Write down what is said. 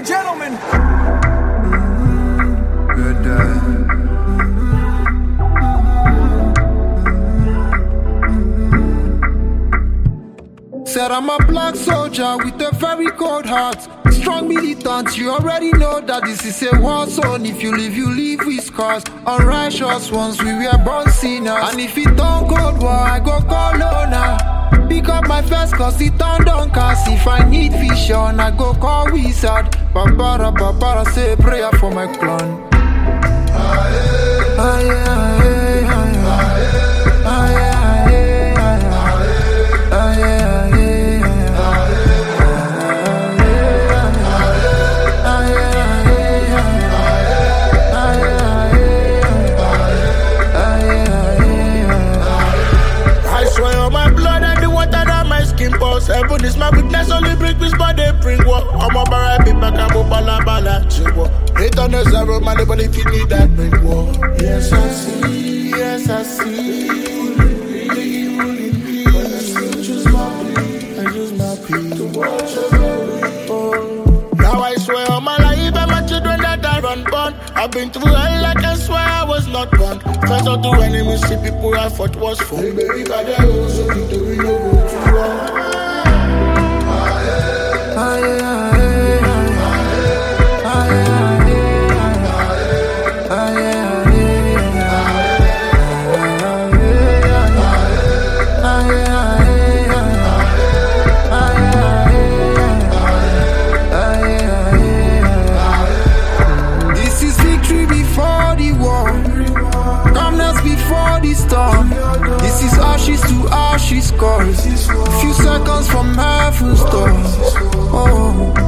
and gentlemen. Good day. Said I'm a black soldier with a very cold heart. Strong militant, you already know that this is a war zone. If you leave with scars. Unrighteous ones, we were born sinners. And if it don't cold war, I go call owner. Pick up my first cause it turned on cast. If I need vision, I go call wizard. Babara, say a prayer for my clan. Heaven is my weakness, only bring peace, but they bring war. I'm a barra, be back, I'm a bala, chihuahua. Hate on the zero, man, but if you need that, bring war. Yes, I see, yes, I see. But I still choose my peace, to watch over oh. Now I swear on my life, and my children that I run born. I've been through hell, I can swear I was not born. First of two enemies, see people I fought was for. Hey, baby, got that also victory, no go to war. This is victory before the war, calmness before the storm. This is ashes to ashes scars. Few seconds from heaven's door. Oh.